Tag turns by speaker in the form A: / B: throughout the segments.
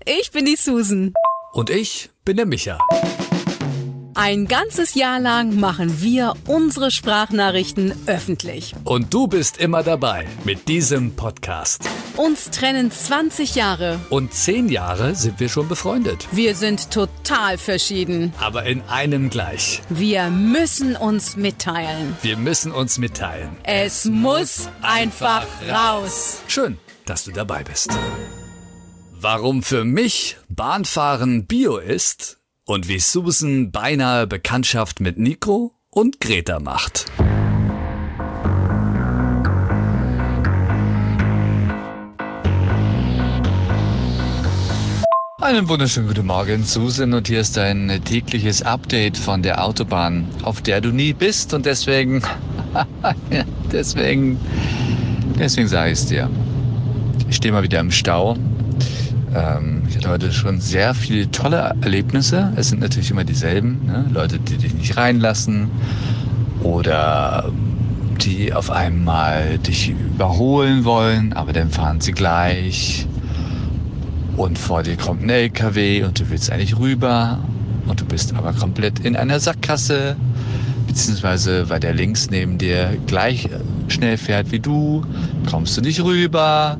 A: ich bin die Susan.
B: Und ich bin der Micha.
A: Ein ganzes Jahr lang machen wir unsere Sprachnachrichten öffentlich.
B: Und du bist immer dabei mit diesem Podcast.
A: Uns trennen 20 Jahre.
B: Und 10 Jahre sind wir schon befreundet.
A: Wir sind total verschieden.
B: Aber in einem gleich.
A: Wir müssen uns mitteilen.
B: Wir müssen uns mitteilen.
A: Es muss einfach raus.
B: Schön, dass du dabei bist. Warum für mich Bahnfahren Bio ist und wie Susan beinahe Bekanntschaft mit Nico und Greta macht.
C: Einen wunderschönen guten Morgen, Susan, und hier ist ein tägliches Update von der Autobahn, auf der du nie bist, und deswegen sage ich es dir. Ich stehe mal wieder im Stau. Ich hatte heute schon sehr viele tolle Erlebnisse. Es sind natürlich immer dieselben, ne? Leute, die dich nicht reinlassen oder die auf einmal dich überholen wollen, aber dann fahren sie gleich. Und vor dir kommt ein LKW und du willst eigentlich rüber und du bist aber komplett in einer Sackgasse, beziehungsweise weil der links neben dir gleich schnell fährt wie du, kommst du nicht rüber.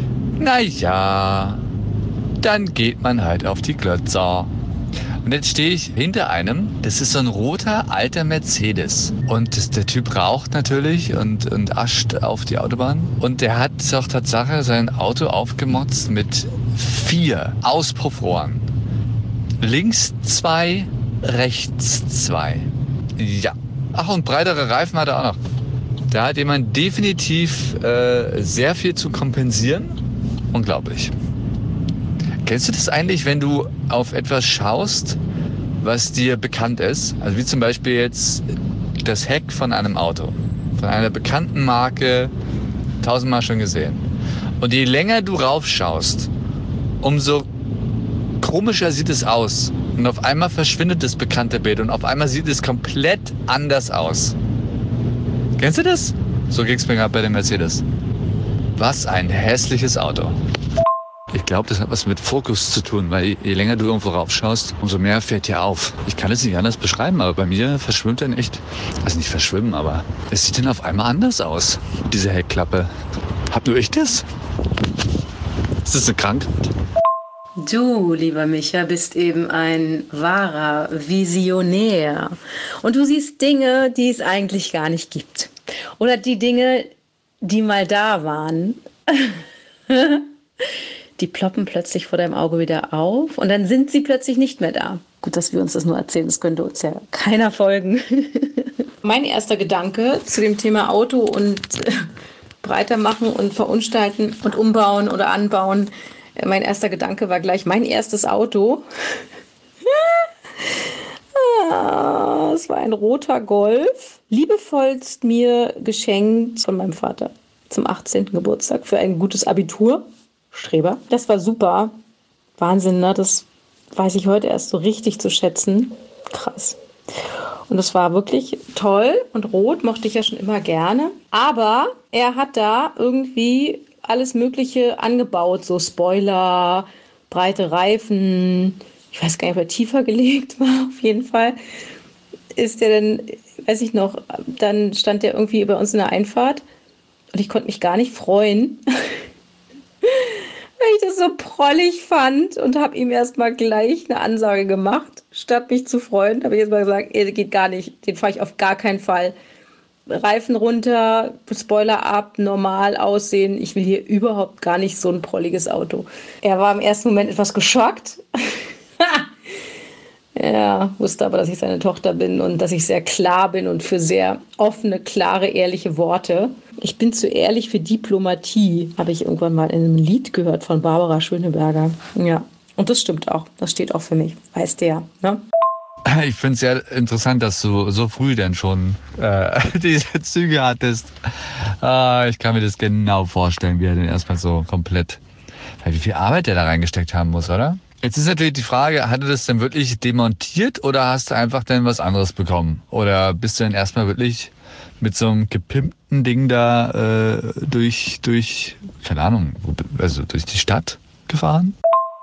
C: Naja, dann geht man halt auf die Glotzer. Und jetzt stehe ich hinter einem, das ist so ein roter alter Mercedes. Und der Typ raucht natürlich und ascht auf die Autobahn. Und der hat doch Tatsache sein Auto aufgemotzt mit 4 Auspuffrohren. Links 2, rechts 2. Ja. Ach, und breitere Reifen hat er auch noch. Da hat jemand definitiv sehr viel zu kompensieren. Unglaublich. Kennst du das eigentlich, wenn du auf etwas schaust, was dir bekannt ist? Also wie zum Beispiel jetzt das Heck von einem Auto. Von einer bekannten Marke, 1000-mal schon gesehen. Und je länger du raufschaust, umso komischer sieht es aus. Und auf einmal verschwindet das bekannte Bild und auf einmal sieht es komplett anders aus. Kennst du das? So ging es mir gerade bei dem Mercedes. Was ein hässliches Auto. Ich glaube, das hat was mit Fokus zu tun, weil je länger du irgendwo raufschaust, umso mehr fällt dir auf. Ich kann es nicht anders beschreiben, aber bei mir verschwimmt dann echt, also nicht verschwimmen, aber es sieht dann auf einmal anders aus, diese Heckklappe. Habt nur ich das? Ist das eine Krankheit?
D: Du, lieber Micha, bist eben ein wahrer Visionär. Und du siehst Dinge, die es eigentlich gar nicht gibt. Oder die Dinge, die mal da waren. Die ploppen plötzlich vor deinem Auge wieder auf und dann sind sie plötzlich nicht mehr da. Gut, dass wir uns das nur erzählen, das könnte uns ja keiner folgen. Mein erster Gedanke zu dem Thema Auto und breiter machen und verunstalten und umbauen oder anbauen, mein erster Gedanke war gleich mein erstes Auto. Es war ein roter Golf, liebevollst mir geschenkt von meinem Vater zum 18. Geburtstag für ein gutes Abitur. Streber. Das war super. Wahnsinn, ne? Das weiß ich heute erst so richtig zu schätzen. Krass. Und das war wirklich toll. Und rot mochte ich ja schon immer gerne. Aber er hat da irgendwie alles Mögliche angebaut. So Spoiler, breite Reifen. Ich weiß gar nicht, ob er tiefer gelegt war. Auf jeden Fall ist der dann, weiß ich noch, dann stand der irgendwie bei uns in der Einfahrt. Und ich konnte mich gar nicht freuen. Weil ich das so prollig fand und habe ihm erstmal gleich eine Ansage gemacht. Statt mich zu freuen, habe ich erstmal gesagt, geht gar nicht, den fahre ich auf gar keinen Fall. Reifen runter, Spoiler ab, normal aussehen. Ich will hier überhaupt gar nicht so ein prolliges Auto. Er war im ersten Moment etwas geschockt. Er wusste aber, dass ich seine Tochter bin und dass ich sehr klar bin und für sehr offene, klare, ehrliche Worte. Ich bin zu ehrlich für Diplomatie, habe ich irgendwann mal in einem Lied gehört von Barbara Schöneberger. Ja, und das stimmt auch. Das steht auch für mich. Weißt du ja, ne?
C: Ich finde es sehr interessant, dass du so früh denn schon diese Züge hattest. Ich kann mir das genau vorstellen, wie er denn erstmal so komplett, wie viel Arbeit der da reingesteckt haben muss, oder? Jetzt ist natürlich die Frage, hat er das denn wirklich demontiert oder hast du einfach dann was anderes bekommen? Oder bist du dann erstmal wirklich mit so einem gepimpten Ding da durch, keine Ahnung, also durch die Stadt gefahren?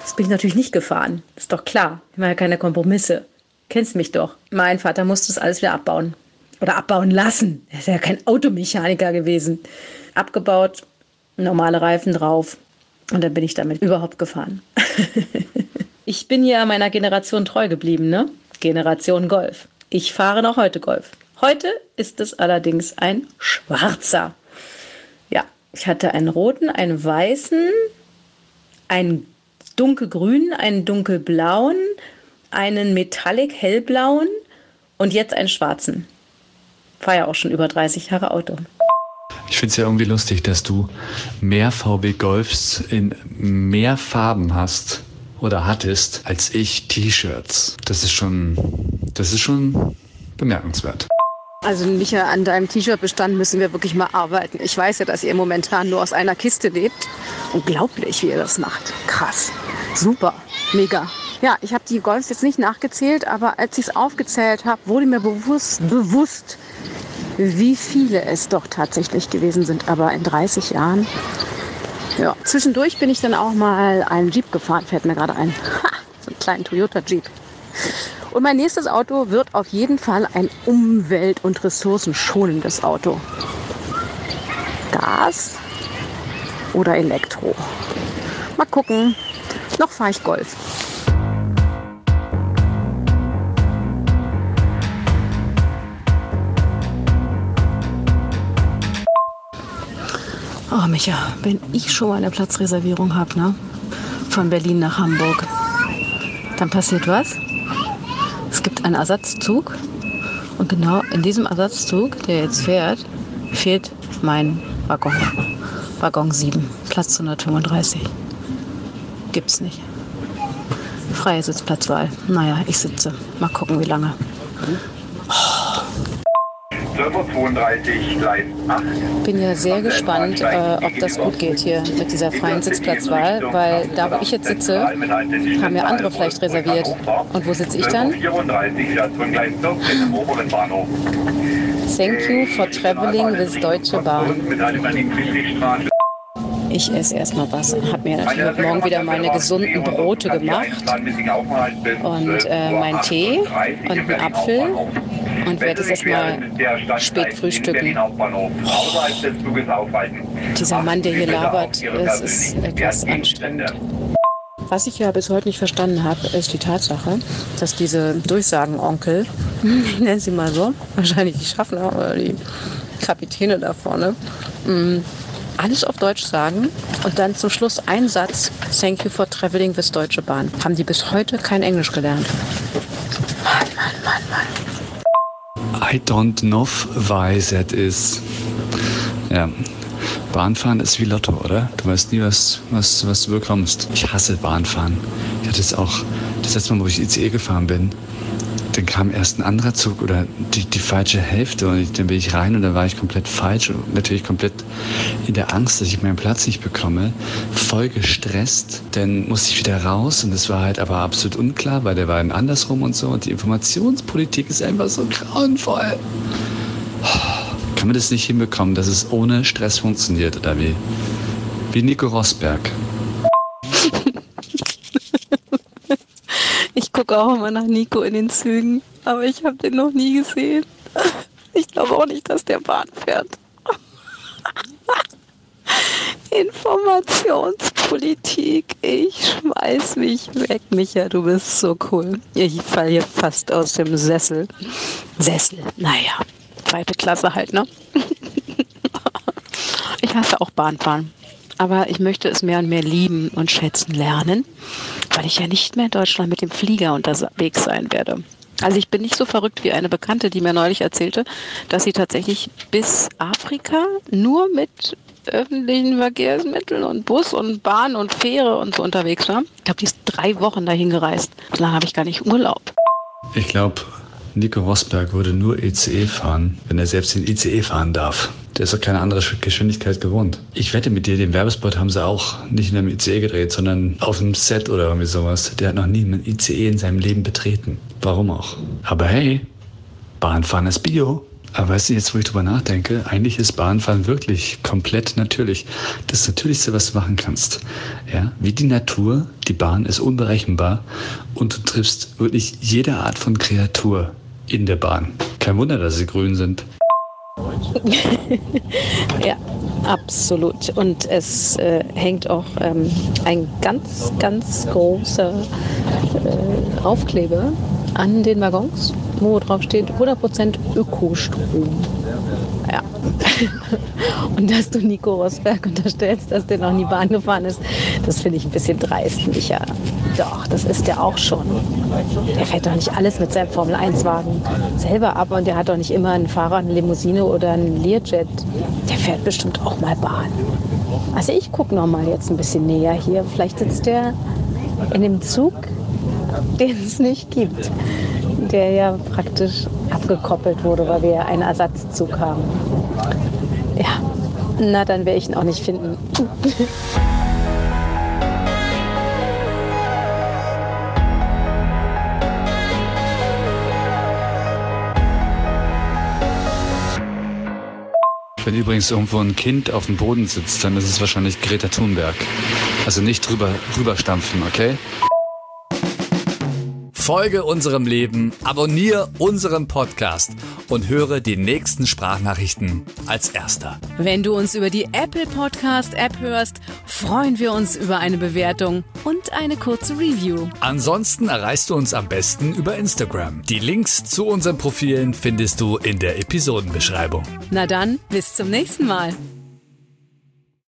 D: Das bin ich natürlich nicht gefahren. Ist doch klar. Ich mache ja keine Kompromisse. Kennst mich doch. Mein Vater musste das alles wieder abbauen. Oder abbauen lassen. Er ist ja kein Automechaniker gewesen. Abgebaut, normale Reifen drauf. Und dann bin ich damit überhaupt gefahren. Ich bin ja meiner Generation treu geblieben, ne? Generation Golf. Ich fahre noch heute Golf. Heute ist es allerdings ein schwarzer. Ja, ich hatte einen roten, einen weißen, einen dunkelgrünen, einen dunkelblauen, einen Metallic hellblauen und jetzt einen schwarzen. Fahre ja auch schon über 30 Jahre Auto.
C: Ich finde es ja irgendwie lustig, dass du mehr VW Golfs in mehr Farben hast oder hattest als ich T-Shirts. Das ist schon bemerkenswert.
E: Also Micha, an deinem T-Shirt-Bestand müssen wir wirklich mal arbeiten. Ich weiß ja, dass ihr momentan nur aus einer Kiste lebt. Unglaublich, wie ihr das macht. Krass. Super. Mega. Ja, ich habe die Golfs jetzt nicht nachgezählt, aber als ich es aufgezählt habe, wurde mir bewusst, wie viele es doch tatsächlich gewesen sind. Aber in 30 Jahren. Ja, zwischendurch bin ich dann auch mal einen Jeep gefahren, fällt mir gerade ein. So einen kleinen Toyota Jeep. Und mein nächstes Auto wird auf jeden Fall ein umwelt- und ressourcenschonendes Auto. Gas oder Elektro. Mal gucken. Noch fahre ich Golf. Oh Micha, wenn ich schon mal eine Platzreservierung habe, ne? Von Berlin nach Hamburg, dann passiert was? Es gibt einen Ersatzzug und genau in diesem Ersatzzug, der jetzt fährt, fehlt mein Waggon. Waggon 7, Platz 135. Gibt's nicht. Freie Sitzplatzwahl. Naja, ich sitze. Mal gucken, wie lange.
F: 12:32 Gleis 8.
E: Bin ja sehr gespannt, ob das gut geht hier mit dieser freien Sitzplatzwahl, weil da, wo ich jetzt sitze, haben ja andere vielleicht reserviert. Und wo sitze ich dann?
F: 12:34 Station Gleis 14 im oberen Bahnhof.
E: Thank you for traveling with Deutsche Bahn. Ich esse erstmal was. Habe mir natürlich heute Morgen wieder meine gesunden Brote gemacht und meinen Tee und einen Apfel und werde es erstmal spät frühstücken. Dieser Mann, der hier labert, es ist etwas anstrengend. Was ich ja bis heute nicht verstanden habe, ist die Tatsache, dass diese Durchsagenonkel, ich nenne sie mal so, wahrscheinlich die Schaffner oder die Kapitäne da vorne, alles auf Deutsch sagen und dann zum Schluss einen Satz, Thank you for traveling with Deutsche Bahn. Haben die bis heute kein Englisch gelernt. Mann.
C: I don't know why that is. Ja, Bahnfahren ist wie Lotto, oder? Du weißt nie, was du bekommst. Ich hasse Bahnfahren. Ich hatte jetzt auch, das letzte Mal, wo ich ICE gefahren bin, dann kam erst ein anderer Zug oder die falsche Hälfte und dann bin ich rein und dann war ich komplett falsch und natürlich komplett in der Angst, dass ich meinen Platz nicht bekomme, voll gestresst. Dann musste ich wieder raus und das war halt aber absolut unklar, weil der war dann andersrum und so und die Informationspolitik ist einfach so grauenvoll. Kann man das nicht hinbekommen, dass es ohne Stress funktioniert oder wie? Wie Nico Rosberg.
E: Ich gucke auch immer nach Nico in den Zügen, aber ich habe den noch nie gesehen. Ich glaube auch nicht, dass der Bahn fährt. Informationspolitik, ich schmeiß mich weg, Micha, du bist so cool. Ich falle hier fast aus dem Sessel. Naja, zweite Klasse halt, ne? Ich hasse auch Bahnfahren. Aber ich möchte es mehr und mehr lieben und schätzen lernen, weil ich ja nicht mehr in Deutschland mit dem Flieger unterwegs sein werde. Also ich bin nicht so verrückt wie eine Bekannte, die mir neulich erzählte, dass sie tatsächlich bis Afrika nur mit öffentlichen Verkehrsmitteln und Bus und Bahn und Fähre und so unterwegs war. Ich glaube, die ist 3 Wochen dahin gereist. So lange habe ich gar nicht Urlaub.
C: Ich glaube, Nico Rosberg würde nur ICE fahren, wenn er selbst den ICE fahren darf. Der ist doch keine andere Geschwindigkeit gewohnt. Ich wette mit dir, den Werbespot haben sie auch nicht in einem ICE gedreht, sondern auf einem Set oder irgendwie sowas. Der hat noch nie einen ICE in seinem Leben betreten. Warum auch? Aber hey, Bahnfahren ist Bio. Aber weißt du, jetzt wo ich drüber nachdenke, eigentlich ist Bahnfahren wirklich komplett natürlich. Das Natürlichste, was du machen kannst. Ja, wie die Natur, die Bahn ist unberechenbar und du triffst wirklich jede Art von Kreatur in der Bahn. Kein Wunder, dass sie grün sind.
D: Ja, absolut. Und es hängt auch ein ganz, ganz großer Aufkleber an den Waggons, wo drauf steht 100% Ökostrom. Ja. Und dass du Nico Rosberg unterstellst, dass der noch nie Bahn gefahren ist, das finde ich ein bisschen dreist, Micha. Doch, das ist der auch schon. Der fährt doch nicht alles mit seinem Formel-1-Wagen selber ab und der hat doch nicht immer einen Fahrer, eine Limousine oder einen Learjet. Der fährt bestimmt auch mal Bahn. Also ich gucke noch mal jetzt ein bisschen näher hier. Vielleicht sitzt der in dem Zug, den es nicht gibt, der ja praktisch abgekoppelt wurde, weil wir ja einen Ersatzzug haben. Ja, na dann werde ich ihn auch nicht finden.
C: Wenn übrigens irgendwo ein Kind auf dem Boden sitzt, dann ist es wahrscheinlich Greta Thunberg. Also nicht rüberstampfen, okay?
B: Folge unserem Leben, abonniere unseren Podcast und höre die nächsten Sprachnachrichten als Erster.
A: Wenn du uns über die Apple Podcast App hörst, freuen wir uns über eine Bewertung und eine kurze Review.
B: Ansonsten erreichst du uns am besten über Instagram. Die Links zu unseren Profilen findest du in der Episodenbeschreibung.
A: Na dann, bis zum nächsten Mal.